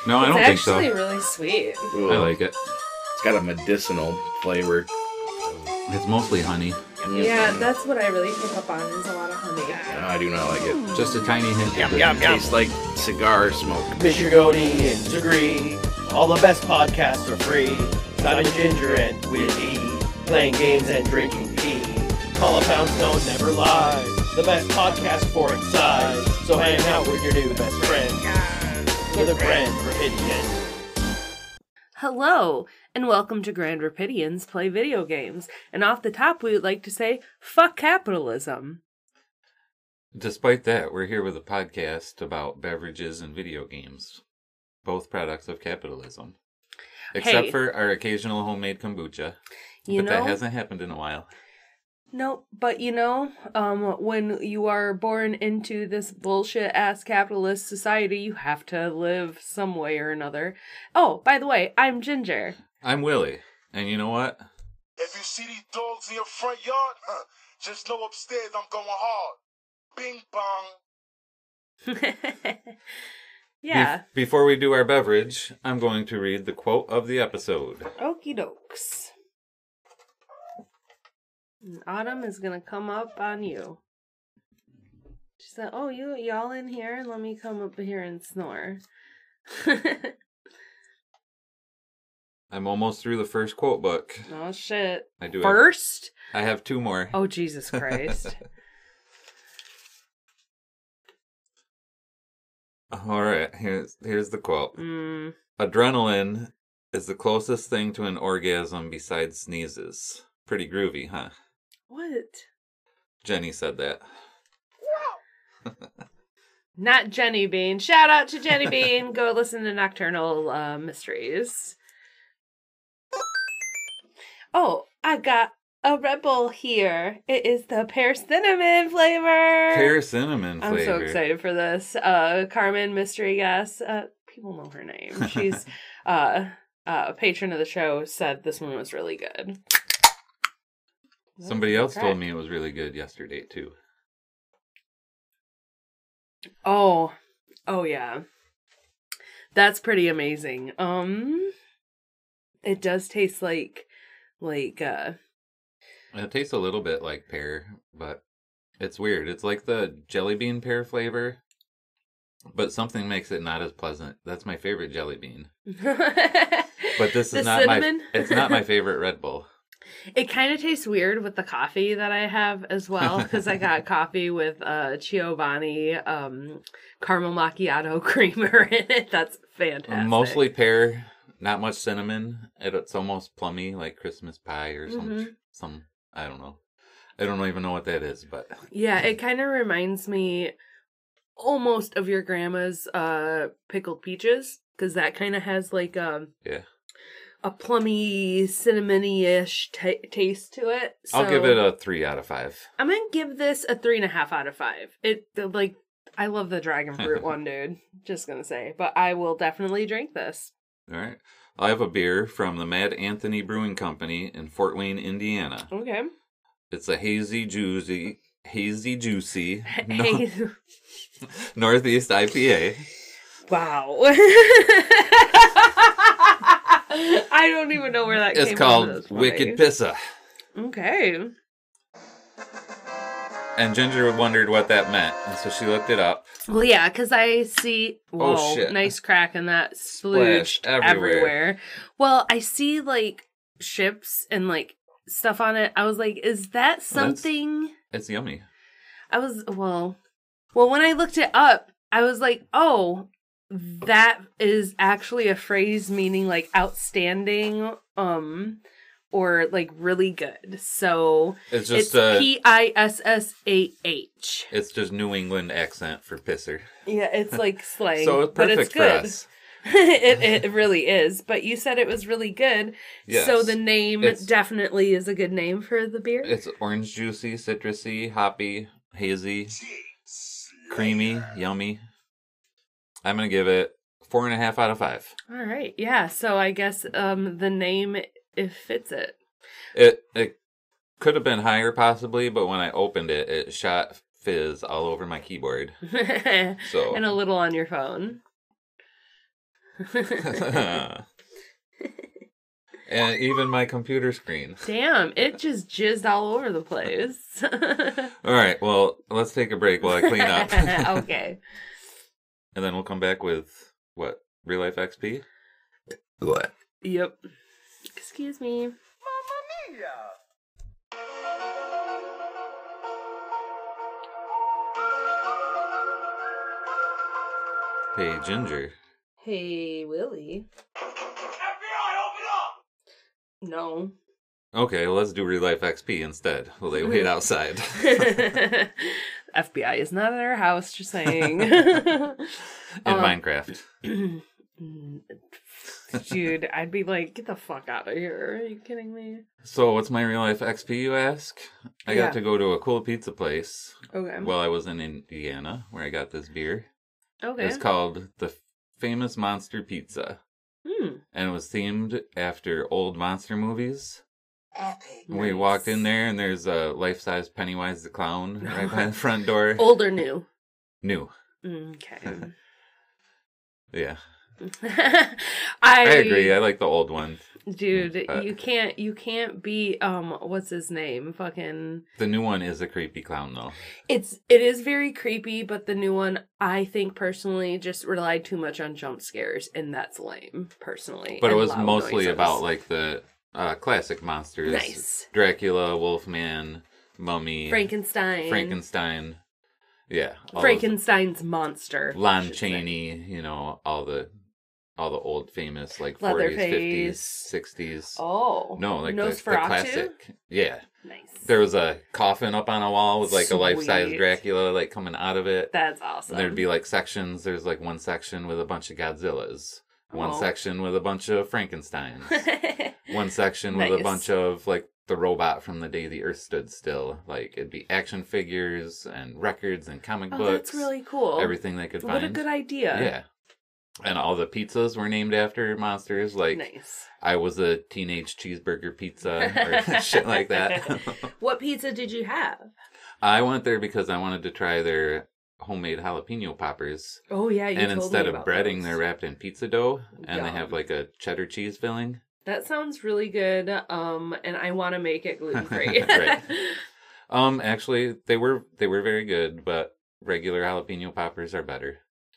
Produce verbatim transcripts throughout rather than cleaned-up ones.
No, I it's don't think so. It's actually really sweet. Ooh, I like it. It's got a medicinal flavor. It's mostly honey. Yeah, that's what I really pick up on is a lot of honey. No, I do not like it. Just a tiny hint. Yum, of yum, bitterness. tastes like cigar smoke. Mister Goldie and Degree. All the best podcasts are free. Simon Ginger and Willie. Playing games and drinking tea. Call a Poundstone never lies. The best podcast for its size. So hang out with your new best friend. For the Grand Rapidian. Hello, and welcome to Grand Rapidians Play Video Games. And off the top, we would like to say, fuck capitalism. Despite that, we're here with a podcast about beverages and video games. Both products of capitalism. Except Hey. for our occasional homemade kombucha. You but know, that hasn't happened in a while. no, but you know, um, when you are born into this bullshit-ass capitalist society, you have to live some way or another. Oh, by the way, I'm Ginger. I'm Willie. And you know what? If you see these dogs in your front yard, huh, just know upstairs I'm going hard. Bing bong. Yeah. Bef- before we do our beverage, I'm going to read the quote of the episode. Okie dokes. And Autumn is gonna come up on you. She said, "Oh, you y'all in here? Let me come up here and snore." I'm almost through the first quote book. Oh shit! I do. First? Have, I have two more. Oh Jesus Christ! All right, here's here's the quote. mm. Adrenaline is the closest thing to an orgasm besides sneezes. Pretty groovy, huh? What? Jenny said that. Not Jenny Bean. Shout out to Jenny Bean. Go listen to Nocturnal uh, Mysteries. Oh, I got a Red Bull here. It is the pear cinnamon flavor. Pear cinnamon I'm flavor. so excited for this. Uh, Carmen, mystery guest. Uh, people know her name. She's uh, uh, a patron of the show. Said this one was really good. Somebody else Okay. told me it was really good yesterday, too. Oh, oh yeah, that's pretty amazing. Um, it does taste like, like uh, It tastes a little bit like pear, but it's weird. It's like the jelly bean pear flavor, but something makes it not as pleasant. That's my favorite jelly bean. But this The is not cinnamon? my. It's not my favorite Red Bull. It kind of tastes weird with the coffee that I have as well, because I got coffee with uh, Giovanni um, caramel macchiato creamer in it. That's fantastic. Mostly pear, not much cinnamon. It, it's almost plummy, like Christmas pie or some Mhm. some. I don't know. I don't even know what that is, but Yeah, it kind of reminds me almost of your grandma's uh, pickled peaches, because that kind of has like um, yeah. a plummy, cinnamony-ish t- taste to it. So I'll give it a three out of five. I'm gonna give this a three and a half out of five. It like I love the dragon fruit one, dude. Just gonna say, but I will definitely drink this. All right. I have a beer from the Mad Anthony Brewing Company in Fort Wayne, Indiana. Okay. It's a hazy, juicy, hazy, juicy no- Hey, Northeast I P A. wow. I don't even know where that It's came called from. That's funny. Wicked Pissa. Okay. And Ginger wondered what that meant, and so she looked it up. Well, yeah, because I see, whoa, Oh, shit. nice crack in that splooged Splashed everywhere. everywhere. Well, I see, like, ships and, like, stuff on it. I was like, is that something? It's yummy. I was, well, well, when I looked it up, I was like, oh, that is actually a phrase meaning, like, outstanding, um... or, like, really good. So, It's it's just a. P I S S A H. It's just New England accent for pisser. Yeah, it's, like, slang. So it's but perfect it's for good. us. it, it really is. But you said it was really good. Yes. So the name It's- definitely is a good name for the beer. It's orange juicy, citrusy, hoppy, hazy, creamy, yummy. I'm going to give it four and a half out of five. All right. Yeah. So I guess um the name, it fits it. It it could have been higher possibly, but when I opened it, it shot fizz all over my keyboard. So And a little on your phone. And even my computer screen. Damn, it just jizzed all over the place. All right, well, let's take a break while I clean up. Okay. And then we'll come back with, what, Real Life X P? What? Yep. Excuse me. Hey, Ginger. Hey, Willie. F B I, open up! No. Okay, well, let's do Real Life X P instead. Will they wait outside? F B I is not at our house, just saying. In Um, Minecraft. Dude, I'd be like, get the fuck out of here. Are you kidding me? So, what's my Real Life X P, you ask? I Yeah. got to go to a cool pizza place Okay. while I was in Indiana, where I got this beer. Okay. It's called the Famous Monster Pizza. Hmm. And it was themed after old monster movies. Epic. We Nice. walked in there, and there's a life-size Pennywise the Clown right by the front door. Old or new? New. Okay. Yeah. I, I agree. I like the old one. Dude, Uh, you can't you can't beat um what's his name? Fucking The new one is a creepy clown, though. It's it is very creepy, but the new one I think personally just relied too much on jump scares, and that's lame, personally. But it and was loud mostly noises. about, like, the uh, classic monsters. Nice. Dracula, Wolfman, Mummy. Frankenstein. Frankenstein. Yeah. all those- Frankenstein's monster. I Lon should say. Chaney, you know, all the all the old famous, like, Leatherface. forties, fifties, sixties. Oh. No, like the, the Nosferatu? classic. Yeah. Nice. There was a coffin up on a wall with, like, a life-size Sweet. Dracula, like, coming out of it. That's awesome. And there'd be, like, sections. There's, like, one section with a bunch of Godzillas. One Oh. section with a bunch of Frankensteins. One section with a Nice. bunch of, like, the robot from the day the Earth stood still. Like, it'd be action figures and records and comic Oh, books. that's really cool. Everything they could find. What a good idea. Yeah. And all the pizzas were named after monsters. Like, Nice. I was a teenage cheeseburger pizza or shit like that. What pizza did you have? I went there because I wanted to try their homemade jalapeno poppers. Oh yeah, you And told instead me of about breading, those. they're wrapped in pizza dough. And they Yum. have, like, a cheddar cheese filling. That sounds really good. Um, and I want to make it gluten free. Right. Um, actually, they were they were very good, but regular jalapeno poppers are better.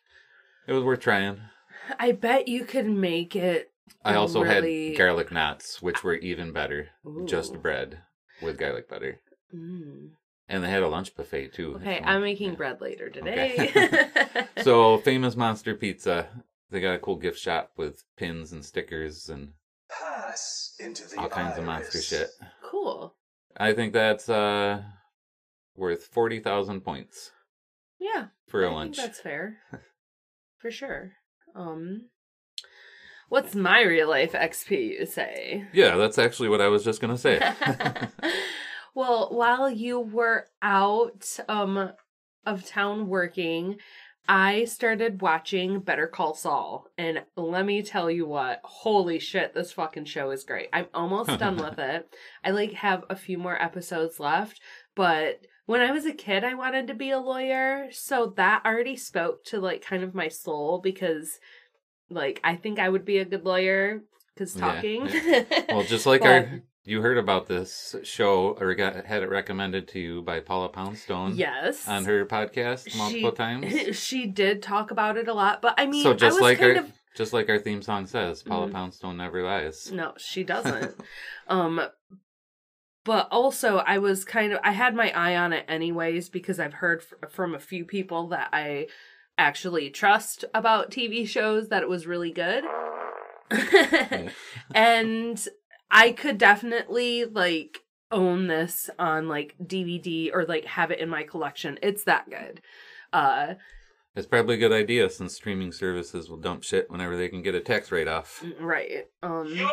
It was worth trying. I bet you could make it. I also really... had garlic knots, which were even better. Just Ooh. bread with garlic butter. Mm. And they had a lunch buffet, too. if Okay, you I'm want. making Yeah. bread later today. Okay. So, Famous Monster Pizza. They got a cool gift shop with pins and stickers and Pass into the all kinds of monster shit. Cool. I think that's uh worth forty thousand points Yeah. for a I lunch. think that's fair. For sure. Um, what's my real life X P, you say? Yeah, that's actually what I was just going to say. Well, while you were out um of town working, I started watching Better Call Saul, and let me tell you what, holy shit, this fucking show is great. I'm almost done with it. I like have a few more episodes left, but when I was a kid, I wanted to be a lawyer, so that already spoke to like kind of my soul because like I think I would be a good lawyer because Yeah, talking. Well, just like But- our, you heard about this show, or got had it recommended to you by Paula Poundstone. Yes. On her podcast multiple she, times. She did talk about it a lot, but I mean, So I just was like kind our, of just like our theme song says, Paula Mhm. Poundstone never lies. no, she doesn't. um, but also I was kind of I had my eye on it anyways because I've heard f- from a few people that I actually trust about T V shows that it was really good, and I could definitely like own this on like D V D or like have it in my collection. It's that good. Uh It's probably a good idea since streaming services will dump shit whenever they can get a tax write-off. right. Um YOLO!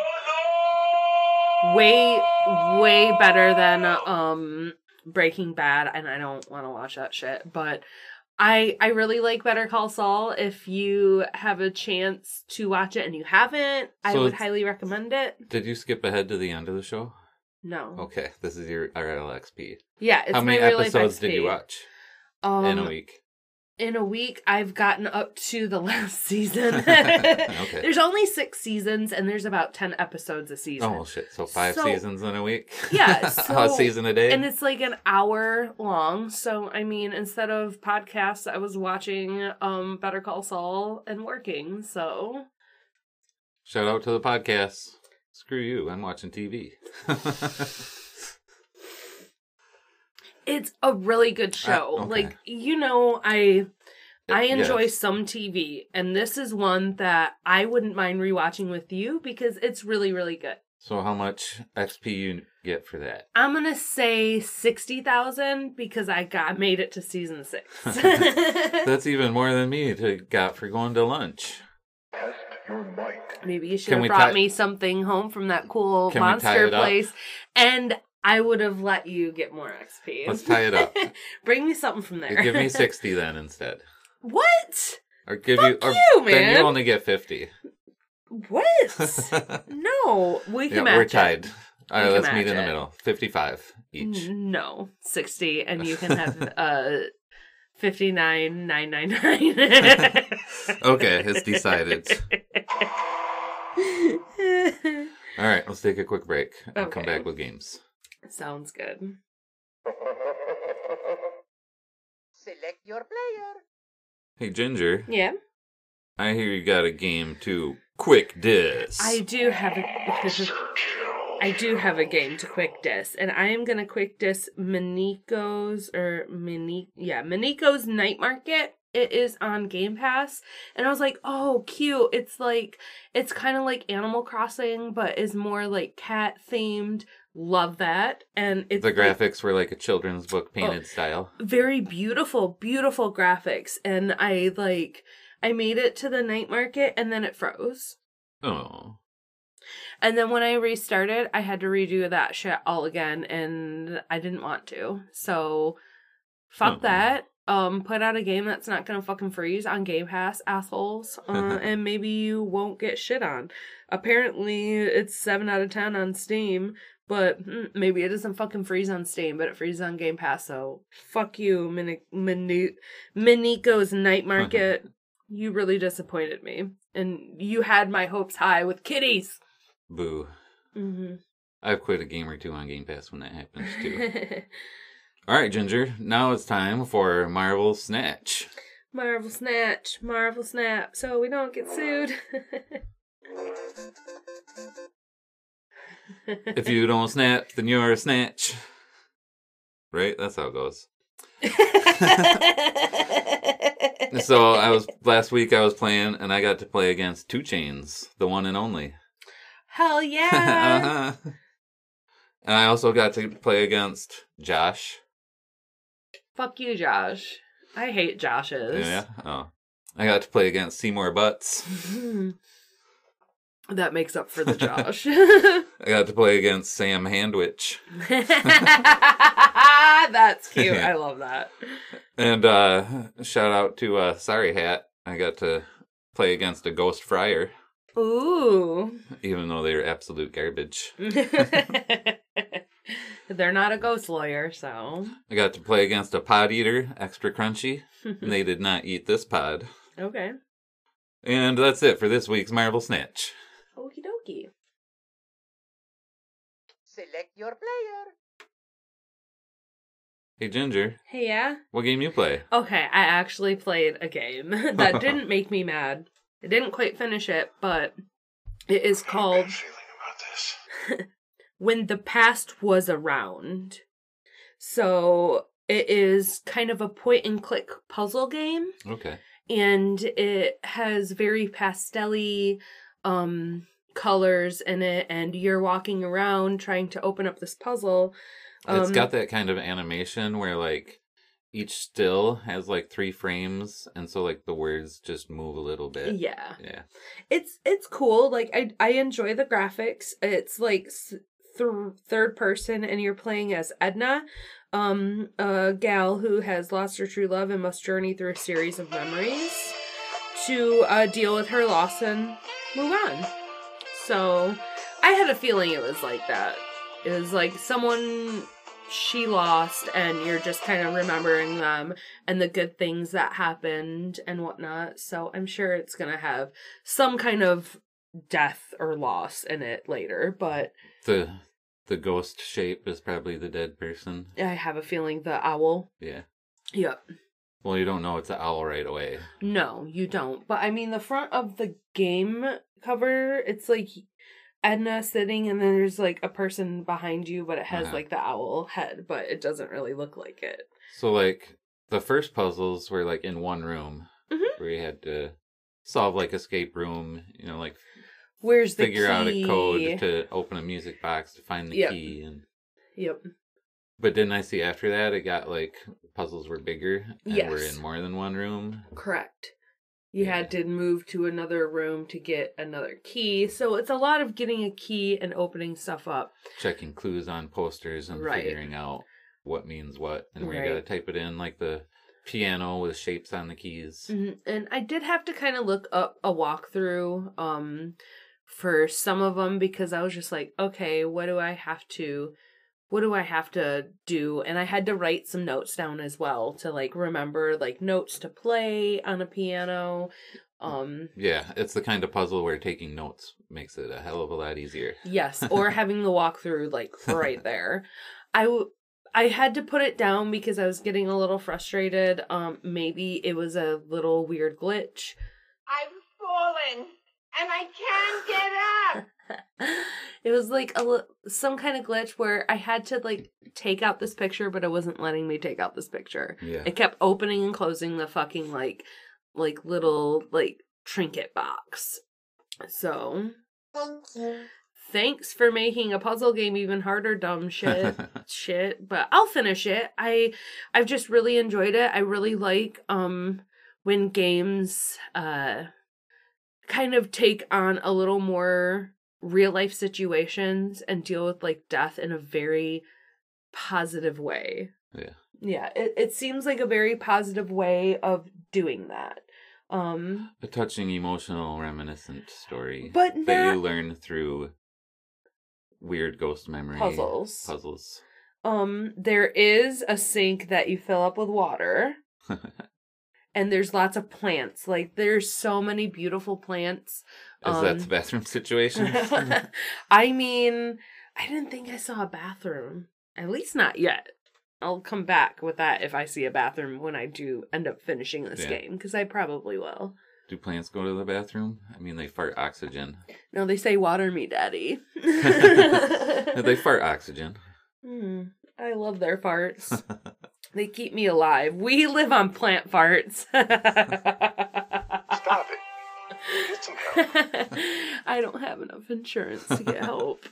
way way better than um Breaking Bad, and I don't want to watch that shit, but I I really like Better Call Saul. If you have a chance to watch it and you haven't, I So would it's- highly recommend it. Did you skip ahead to the end of the show? No. Okay, this is your R L X P. Yeah, it's How many my real life episodes did X P. you watch Um, in a week? in a week, I've gotten up to the last season. Okay. There's only six seasons, and there's about ten episodes a season. Oh, shit. So five So- seasons in a week? Yeah, a so- season a day? And it's like an hour long. So, I mean, instead of podcasts, I was watching um, Better Call Saul and working. So, Shout out to the podcast. Screw you. I'm watching T V. it's a really good show. Uh, okay. Like, you know, I I enjoy Yes. some T V, and this is one that I wouldn't mind rewatching with you because it's really, really good. So how much X P you get for that? I'm gonna say sixty thousand because I got made it to season six. That's even more than me to got for going to lunch. Test your might. Maybe you should Can have we brought tie- me something home from that cool Can we tie monster it up? place, and I would have let you get more X P. Let's tie it up. Bring me something from there. Give me sixty then instead. What? Or give Fuck you or you, then man. you only get fifty. What? No, we can Yeah, match we're it. tied. All right, We can let's meet match in the it. middle. fifty-five each. No, sixty, and you can have uh fifty-nine nine nine nine. Okay, it's decided. All right, let's take a quick break and come Okay. back with games. Sounds good. Select your player. Hey, Ginger, Yeah, I hear you got a game to quick dis. I do have a. I do have a game to quick diss, and I am gonna quick diss Miniko's or Mini yeah Miniko's Night Market. It is on Game Pass, and I was like, oh, cute. It's like it's kind of like Animal Crossing, but is more like cat themed. Love that, and it's The like, graphics were like a children's book painted Oh. style. very beautiful, beautiful graphics, and I like I made it to the night market, and then it froze. Oh. And then when I restarted, I had to redo that shit all again, and I didn't want to. So, fuck Uh-uh. that. Um, put out a game that's not gonna fucking freeze on Game Pass, assholes. Uh, and maybe you won't get shit on. Apparently, it's seven out of ten on Steam, but mm, maybe it doesn't fucking freeze on Steam, but it freezes on Game Pass. So, fuck you, Mini- Mini- Miniko's Night Market. You really disappointed me, and you had my hopes high with kitties. Boo. Mm-hmm. I've quit a game or two on Game Pass when that happens too. All right, Ginger. Now it's time for Marvel Snatch. Marvel Snatch, Marvel Snap, so we don't get sued. If you don't snap, then you're a snatch. Right? That's how it goes. So I was last week I was playing and I got to play against Two Chains, the one and only. Hell yeah! uh-huh. And I also got to play against Josh. Fuck you, Josh. I hate Joshes. Yeah. Oh. I got to play against Seymour Butts. That makes up for the Josh. I got to play against Sam Handwich. That's cute. Yeah. I love that. And uh shout out to uh Sorry Hat. I got to play against a Ghost Friar, Ooh. even though they're absolute garbage. They're not a ghost lawyer, so. I got to play against a Pod Eater, extra crunchy. And they did not eat this pod. Okay. And that's it for this week's Marvel Snatch. Okie dokie. Select your player. Hey Ginger, Hey, yeah? what game you play? Okay, I actually played a game that didn't make me mad. I didn't quite finish it, but it is called Feeling about this. When the Past Was Around. So it is kind of a point and click puzzle game, Okay. and it has very pastel-y um colors in it, and you're walking around trying to open up this puzzle. It's Um, got that kind of animation where like each still has like three frames and so like the words just move a little bit. Yeah. Yeah. It's it's cool. Like I I enjoy the graphics. It's like th- third person, and you're playing as Edna, um, a gal who has lost her true love and must journey through a series of memories to uh, deal with her loss and move on. So I had a feeling it was like that. It was like someone she lost, and you're just kind of remembering them and the good things that happened and whatnot. So I'm sure it's gonna have some kind of death or loss in it later, but The the ghost shape is probably the dead person. I have a feeling the owl. Yeah. Yep. Well, you don't know it's an owl right away. No, you don't. But I mean, the front of the game cover, it's like Edna sitting, and then there's like a person behind you, but it has Uh-huh. like the owl head, but it doesn't really look like it. So, like, the first puzzles were, like, in one room. Mhm. Where you had to solve, like, escape room, you know, like, Where's the figure key? out a code to open a music box to find the Yep. key. And Yep. But didn't I see after that, it got, like, puzzles were bigger and were Yes. in more than one room? Correct. You Yeah. had to move to another room to get another key. So it's a lot of getting a key and opening stuff up. Checking clues on posters and Right. figuring out what means what. And where Right. you gotta type it in, like the piano with shapes on the keys. Mhm. And I did have to kind of look up a walkthrough um, for some of them because I was just like, okay, what do I have to, what do I have to do? And I had to write some notes down as well to like remember like notes to play on a piano. Um, Yeah, it's the kind of puzzle where taking notes makes it a hell of a lot easier. yes, or having the walkthrough like right there. I w- I had to put it down because I was getting a little frustrated. Um, maybe it was a little weird glitch. I'm falling, and I can't get up. It was like a li- some kind of glitch where I had to like take out this picture, but it wasn't letting me take out this picture. Yeah. It kept opening and closing the fucking like like little like trinket box. So Thank you. thanks for making a puzzle game even harder, dumb shit. shit. But I'll finish it. I I've just really enjoyed it. I really like um when games uh kind of take on a little more real life situations and deal with like death in a very positive way. Yeah. Yeah, it, it seems like a very positive way of doing that. Um A touching, emotional, reminiscent story But that not- you learn through weird ghost memory Puzzles. Puzzles. um there is a sink that you fill up with water. And there's lots of plants. Like, there's so many beautiful plants. Is Um, that the bathroom situation? I mean, I didn't think I saw a bathroom. At least not yet. I'll come back with that if I see a bathroom when I do end up finishing this Yeah. game, because I probably will. Do plants go to the bathroom? I mean, they fart oxygen. No, they say water me, daddy. They fart oxygen. Hmm, I love their farts. They keep me alive. We live on plant farts. Stop it. Get some help. I don't have enough insurance to get help.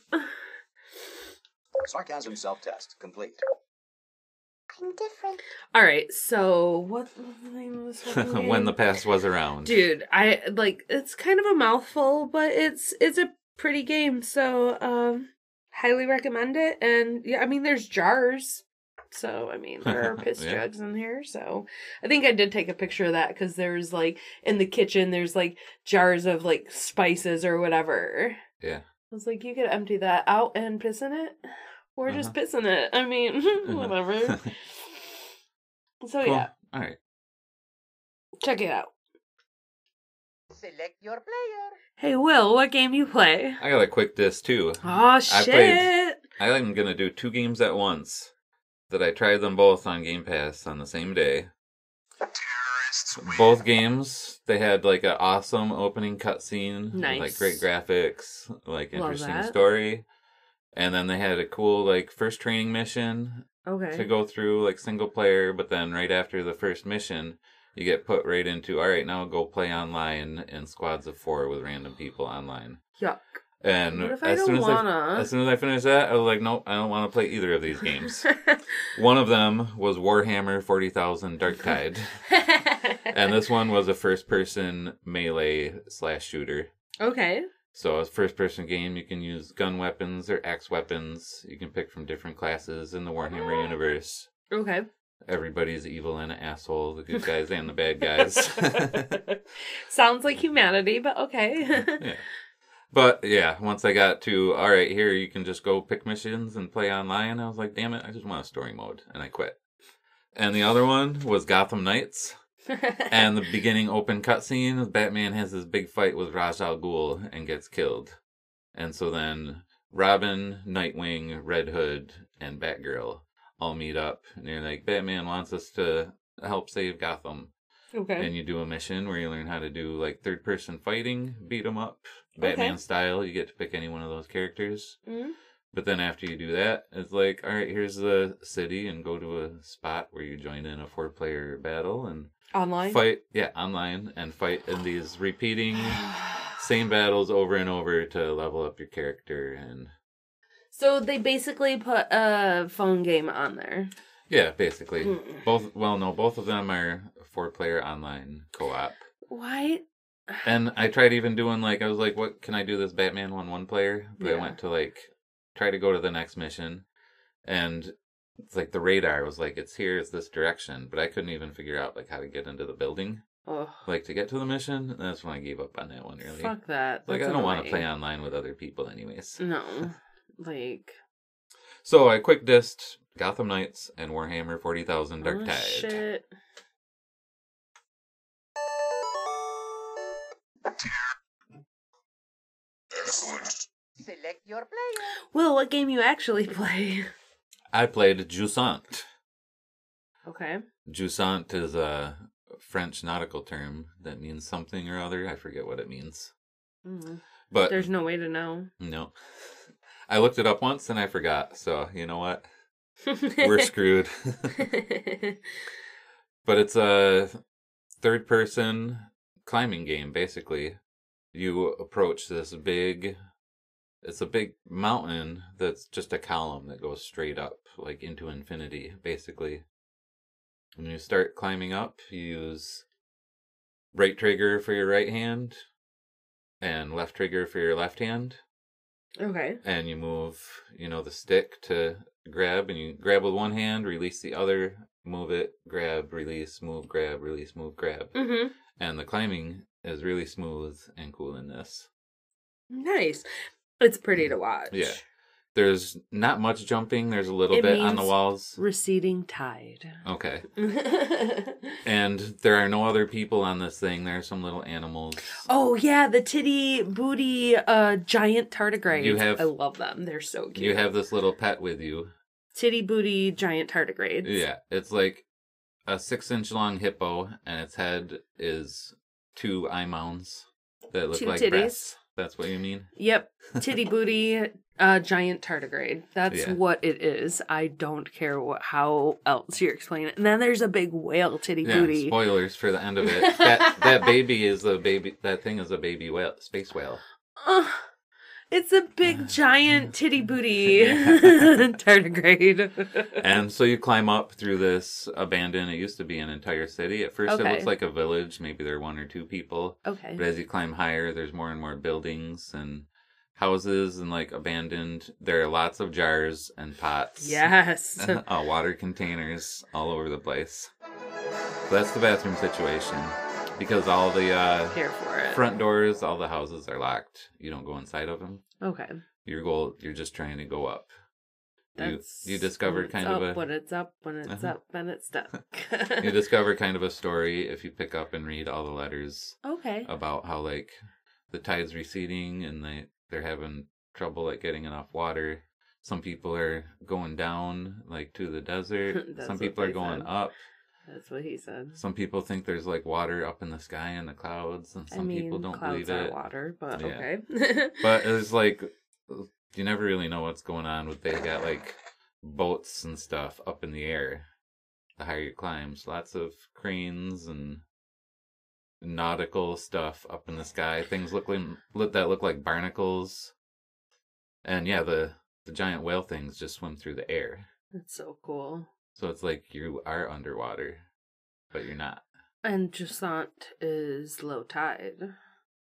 Sarcasm self-test complete. I'm different. All right, so what was the name of this fucking When the game? past was around. Dude, I like it's kind of a mouthful, but it's it's a pretty game, so um highly recommend it. And yeah, I mean there's jars. So, I mean, there are piss Yeah. jugs in here. So, I think I did take a picture of that because there's like in the kitchen, there's like jars of like spices or whatever. Yeah. I was like, you could empty that out and piss in it, or just Uh-huh. piss in it. I mean, whatever. So, Cool. yeah, All right. check it out. Select your player. Hey, Will, what game you play? I got a quick disc too. Oh, I shit. played- I'm gonna do two games at once. That I tried them both on Game Pass on the same day. Both games, they had like an awesome opening cutscene, with, like Nice. great graphics, like Love interesting that. story, and then they had a cool like first training mission Okay. to go through, like single player. But then right after the first mission, you get put right into all right, now go play online in squads of four with random people online. Yuck. And What if I as don't soon as wanna? I as soon as I finished that, I was like, nope, I don't want to play either of these games. One of them was Warhammer forty thousand Dark Tide, and this one was a first-person melee slash shooter. Okay. So a first-person game, you can use gun weapons or axe weapons. You can pick from different classes in the Warhammer universe. Okay. Everybody's evil and an asshole, the good guys and the bad guys. Sounds like humanity, but okay. Yeah. But yeah, once I got to, all right, here you can just go pick missions and play online, I was like, damn it, I just want a story mode. And I quit. And the other one was Gotham Knights. And the beginning open cutscene, Batman has this big fight with Ra's al Ghul and gets killed. And so then Robin, Nightwing, Red Hood, and Batgirl all meet up. And you're like, Batman wants us to help save Gotham. Okay. And you do a mission where you learn how to do like third person fighting, beat 'em up, Batman Okay. style. You get to pick any one of those characters. Mm-hmm. But then after you do that, it's like, all right, here's the city, and go to a spot where you join in a four player battle and Online? fight, yeah, online, and fight in these repeating same battles over and over to level up your character. And So they basically put a phone game on there. yeah, basically. Mm. Both, well, no, both of them are four player online co op. Why? And I tried even doing like, I was like, what can I do this Batman one one player? But I Yeah. went to like, try to go to the next mission. And it's like the radar was like, it's here, it's this direction. But I couldn't even figure out like how to get into the building. Oh, Like to get to the mission. And that's when I gave up on that one really. fuck that. Like That's I don't want to annoying. play online with other people anyways. No. Like, So I quick dissed Gotham Knights and Warhammer forty thousand Dark oh, Tide. shit. Excellent. Select your player. Will, what game you actually play? I played Jusant. Okay. Jusant is a French nautical term that means something or other. I forget what it means. Mm. But There's no way to know. no. I looked it up once and I forgot. So, you know what? We're screwed. But it's a third person climbing game, basically. You approach this big, it's a big mountain that's just a column that goes straight up, like into infinity, basically. When you start climbing up, you use right trigger for your right hand and left trigger for your left hand. Okay. And you move, you know, the stick to grab, and you grab with one hand, release the other, move it, grab, release, move, grab, release, move, grab. Mm-hmm. And the climbing is really smooth and cool in this. Nice. It's pretty to watch. Yeah. There's not much jumping. There's a little It bit on the means- walls. Receding tide. Okay. And there are no other people on this thing. There are some little animals. Oh yeah, the titty booty uh giant tardigrades. You have- I love them. They're so cute. You have this little pet with you. titty booty giant tardigrades. Yeah. It's like a six inch long hippo, and its head is two eye mounds that look Two like titties. breasts. That's what you mean? Yep. Titty booty uh giant tardigrade. That's Yeah. what it is. I don't care what how else you're explaining it. And then there's a big whale titty Yeah, booty. spoilers for the end of it. That that baby is a baby. That thing is a baby whale, space whale. Ugh. It's a big giant titty booty Yeah. tardigrade. And so you climb up through this abandoned. It used to be an entire city. At first, Okay. it looks like a village. Maybe there are one or two people. Okay. But as you climb higher, there's more and more buildings and houses and like abandoned. There are lots of jars and pots. Yes. uh, water containers all over the place. So that's the bathroom situation. Because all the uh, Here for it. front doors, all the houses are locked. You don't go inside of them. Okay. Your goal, you're just trying to go up. You That's you discovered when kind it's of up, a when it's up, when it's Uh-huh. up, and it's stuck. you discover kind of a story if you pick up and read all the letters Okay. about how like the tide's receding and they they're having trouble like getting enough water. Some people are going down like to the desert. That's Some what people are they going said. up. That's what he said. Some people think there's like water up in the sky in the clouds, and some I mean, people don't clouds believe are it. water, but Yeah. okay. But it's like you never really know what's going on with they got like boats and stuff up in the air. The higher you climb, so lots of cranes and nautical stuff up in the sky. Things look like look that look like barnacles. And yeah, the the giant whale things just swim through the air. That's so cool. So it's like you are underwater, but you're not. And Jusant is low tide.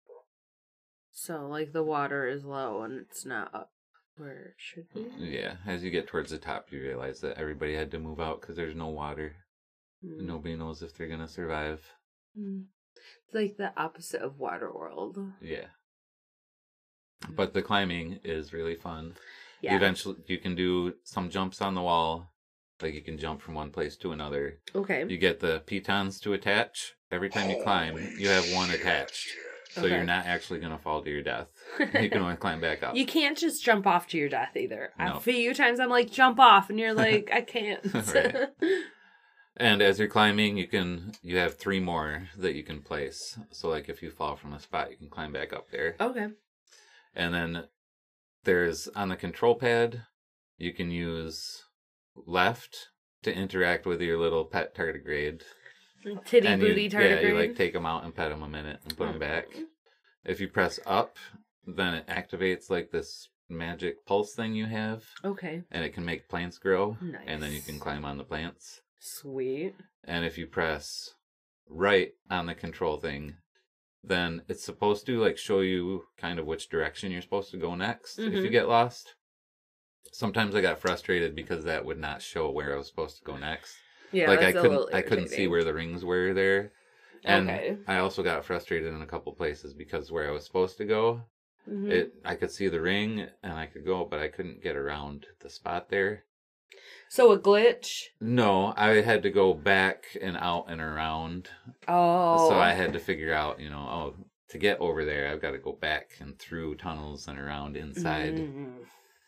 So, like, the water is low and it's not up where it should be. Yeah, as you get towards the top, you realize that everybody had to move out because there's no water. Mm. Nobody knows if they're gonna survive. Mm. It's like the opposite of Waterworld. Yeah. But the climbing is really fun. Yeah. You eventually, you can do some jumps on the wall. Like you can jump from one place to another. Okay. You get the pitons to attach. Every time you climb, you have one attached. So Okay. you're not actually going to fall to your death. You can only climb back up. You can't just jump off to your death either. No. A few times I'm like, jump off, and you're like, I can't. Right. And as you're climbing, you can you have three more that you can place. So like if you fall from a spot, you can climb back up there. Okay. And then there's on the control pad, you can use left to interact with your little pet tardigrade. Titty And booty you, tardigrade. Yeah, you like take them out and pet them a minute and put them back. If you press up, then it activates like this magic pulse thing you have, Okay. and it can make plants grow. Nice. And then you can climb on the plants. Sweet. And if you press right on the control thing, then it's supposed to like show you kind of which direction you're supposed to go next if you Mhm. get lost. Sometimes I got frustrated because that would not show where I was supposed to go next. Yeah. like I that's a couldn't little I couldn't see irritating. where the rings were there. And Okay. I also got frustrated in a couple places because where I was supposed to go, Mhm. it I could see the ring and I could go, but I couldn't get around the spot there. So a glitch. No, I had to go back and out and around. Oh. So I had to figure out, you know, oh, to get over there, I've got to go back and through tunnels and around inside. Mm.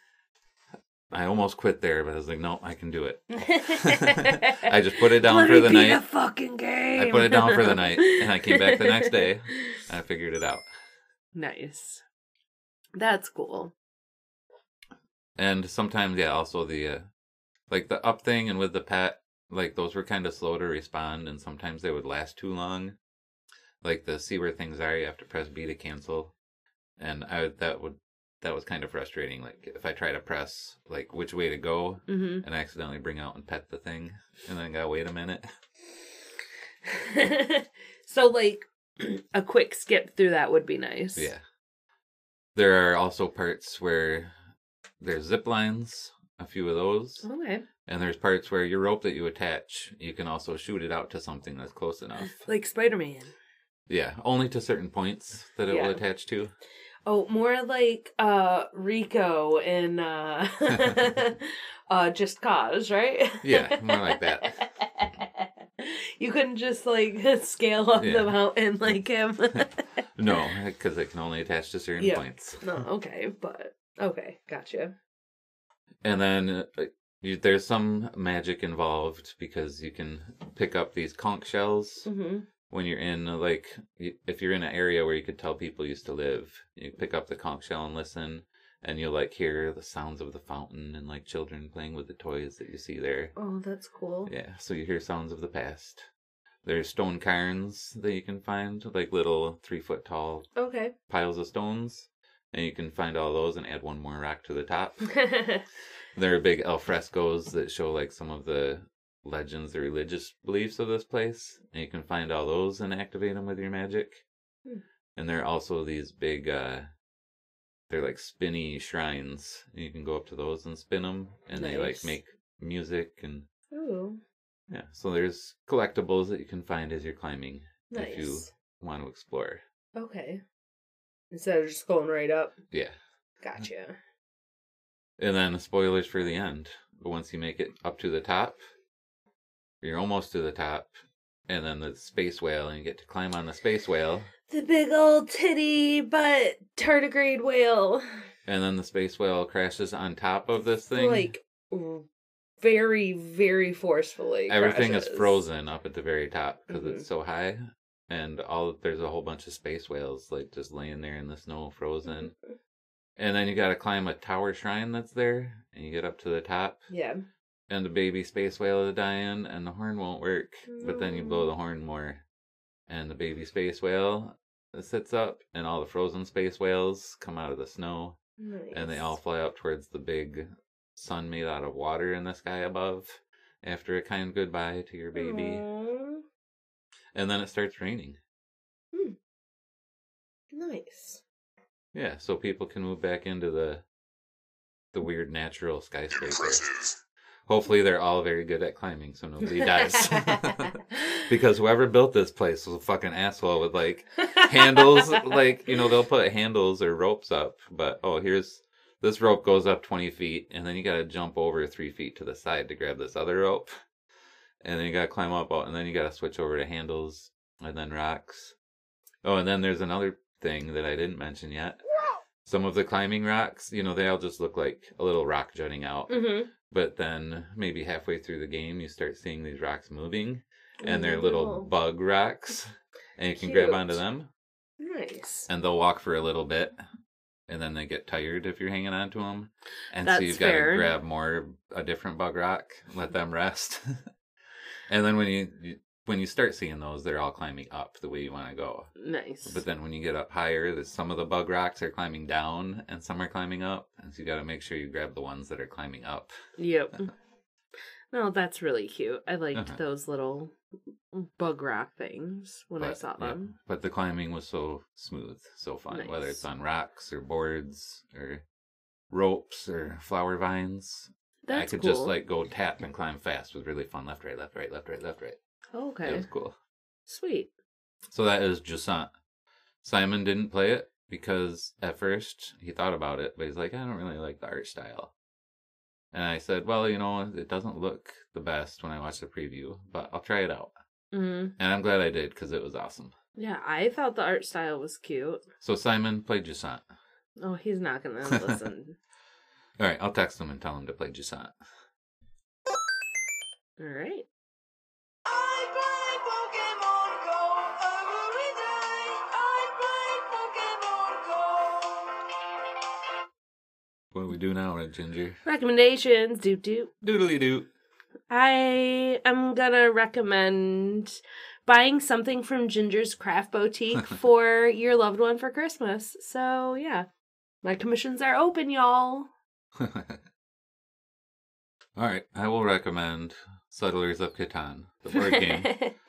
I almost quit there, but I was like, no, I can do it. I I just put it down for the night. A fucking game. I put it down for the night, and I came back the next day, and I figured it out. Nice. That's cool. And sometimes, yeah, also the, uh, like the up thing and with the pet, like those were kind of slow to respond, and sometimes they would last too long. Like the see where things are, you have to press B to cancel. And I that would that was kind of frustrating. Like if I try to press like which way to go Mm-hmm. and accidentally bring out and pet the thing, and then I gotta wait a minute. So, like, a quick skip through that would be nice. Yeah. There are also parts where there's zip lines, a few of those. Okay. And there's parts where your rope that you attach, you can also shoot it out to something that's close enough. Like Spider-Man. Yeah, only to certain points that it Yeah. will attach to. Oh, more like uh Rico in uh uh Just Cause, right? Yeah, more like that. You couldn't just like scale up Yeah. the mountain like him. No, because it can only attach to certain Yeah. points. No, okay, but okay, gotcha. And then uh, you, there's some magic involved because you can pick up these conch shells Mm-hmm. when you're in, uh, like, y- if you're in an area where you could tell people used to live. You pick up the conch shell and listen, and you'll, like, hear the sounds of the fountain and, like, children playing with the toys that you see there. Oh, that's cool. Yeah, so you hear sounds of the past. There's stone cairns that you can find, like little three foot tall Okay. piles of stones. And you can find all those and add one more rock to the top. There are big alfrescoes that show like some of the legends, the religious beliefs of this place. And you can find all those and activate them with your magic. Hmm. And there are also these big, uh, they're like spinny shrines. And you can go up to those and spin them. And they like Nice. make music and Ooh, yeah. So there's collectibles that you can find as you're climbing nice. if you want to explore. Okay. Instead of just going right up. Yeah. Gotcha. And then spoilers for the end. But once you make it up to the top, you're almost to the top. And then the space whale, and you get to climb on the space whale. The big old titty butt tardigrade whale. And then the space whale crashes on top of this thing. Like, very, very forcefully. Everything is crashes. frozen up at the very top because Mhm. it's so high. And all there's a whole bunch of space whales like just laying there in the snow, frozen. And then you got to climb a tower shrine that's there, and you get up to the top. Yeah. And the baby space whale is dying, and the horn won't work. But then you blow No. the horn more, and the baby space whale sits up, and all the frozen space whales come out of the snow, Nice. and they all fly up towards the big sun made out of water in the sky above after a kind goodbye to your baby. Aw, And then it starts raining. nice. Yeah, so people can move back into the the weird natural skyscraper. Hopefully they're all very good at climbing so nobody dies. Because whoever built this place was a fucking asshole with, like, handles. Like, you know, they'll put handles or ropes up. But, oh, here's... This rope goes up twenty feet, and then you gotta jump over three feet to the side to grab this other rope. And then you gotta climb up, and then you gotta switch over to handles, and then rocks. Oh, and then there's another thing that I didn't mention yet. Some of the climbing rocks, you know, they all just look like a little rock jutting out. Mm-hmm. But then maybe halfway through the game, you start seeing these rocks moving, and they're Oh. little bug rocks, and you can Cute. grab onto them, Nice. and they'll walk for a little bit. And then they get tired if you're hanging on to them. And That's so you've got fair. to grab more, a different bug rock, let them rest. And then when you, you when you start seeing those, they're all climbing up the way you want to go. Nice. But then when you get up higher, there's some of the bug rocks are climbing down and some are climbing up. And so you got to make sure you grab the ones that are climbing up. Yep. No, that's really cute. I liked Uh-huh. those little bug rock things when I But, saw yeah, them. but the climbing was so smooth, so fun. Whether Nice. it's on rocks or boards or ropes or flower vines. That's I could cool. just like go tap and climb fast. It was really fun. Left, right, left, right, left, right, left, right. It Okay. was cool. Sweet. So that is Jusant. Simon didn't play it because at first he thought about it, but he's like, I don't really like the art style. And I said, well, you know, it doesn't look the best when I watch the preview, but I'll try it out. Mm. And I'm glad I did because it was awesome. Yeah, I thought the art style was cute. So Simon played Jusant. Oh, he's not gonna listen. All right, I'll text him and tell him to play Jusant. All right. I play Pokemon Go every day. I play Pokemon Go. What do we do now, Red Ginger? Recommendations. Doot doot. Doodly doo. I am gonna recommend buying something from Ginger's Craft Boutique for your loved one for Christmas. So yeah, my commissions are open, y'all. All right, I will recommend Settlers of Catan, the board game.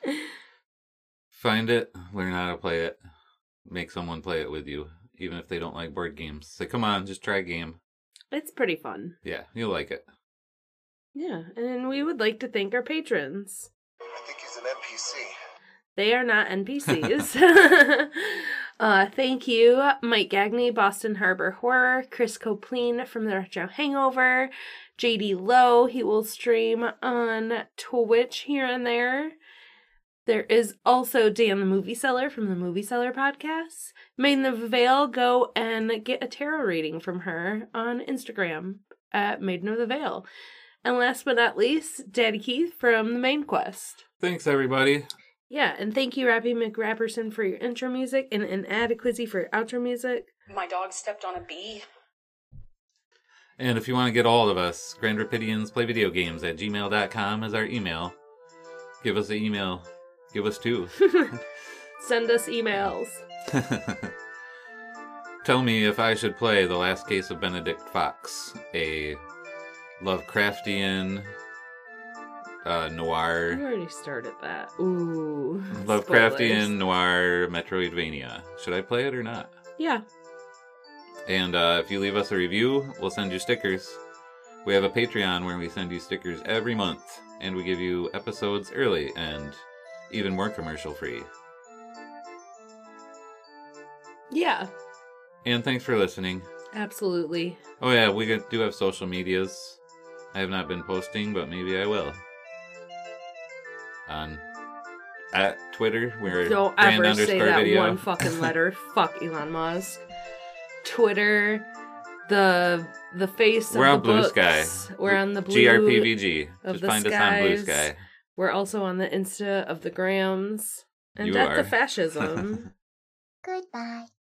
Find it, learn how to play it, make someone play it with you, even if they don't like board games. Say, come on, just try a game. It's pretty fun. Yeah, you'll like it. Yeah, and we would like to thank our patrons. I think he's an N P C. They are not N P Cs. uh, thank you, Mike Gagney, Boston Harbor Horror, Chris Copleen from the Retro Hangover, J D Lowe. He will stream on Twitch here and there. There is also Dan the Movie Seller from the Movie Seller podcast. Maiden of the Veil, go and get a tarot reading from her on Instagram at Maiden of the Veil. And last but not least, Daddy Keith from the Main Quest. Thanks, everybody. Yeah, and thank you, Rappy McRapperson, for your intro music, and Inadequacy for your outro music. My dog stepped on a bee. And if you want to get all of us, Grand Rapidians Play Video Games at gmail dot com is our email. Give us an email. Give us two. Send us emails. Tell me if I should play The Last Case of Benedict Fox, a Lovecraftian uh, You noir, already started that. Ooh. Lovecraftian spoilers. noir Metroidvania. Should I play it or not? Yeah. And uh, if you leave us a review, we'll send you stickers. We have a Patreon where we send you stickers every month, and we give you episodes early and even more commercial free. Yeah. And thanks for listening. Absolutely. Oh yeah, we do have social medias. I have not been posting, but maybe I will. On at Twitter, we're Don't brand ever say underscore that video. one fucking letter. Fuck Elon Musk. Twitter, the the face We're of on the Blue books. Sky. We're on the blue G R P V G. of Just the find us on Blue skies. Sky. We're also on the Insta of the Grams. And You at are. the fascism. Goodbye.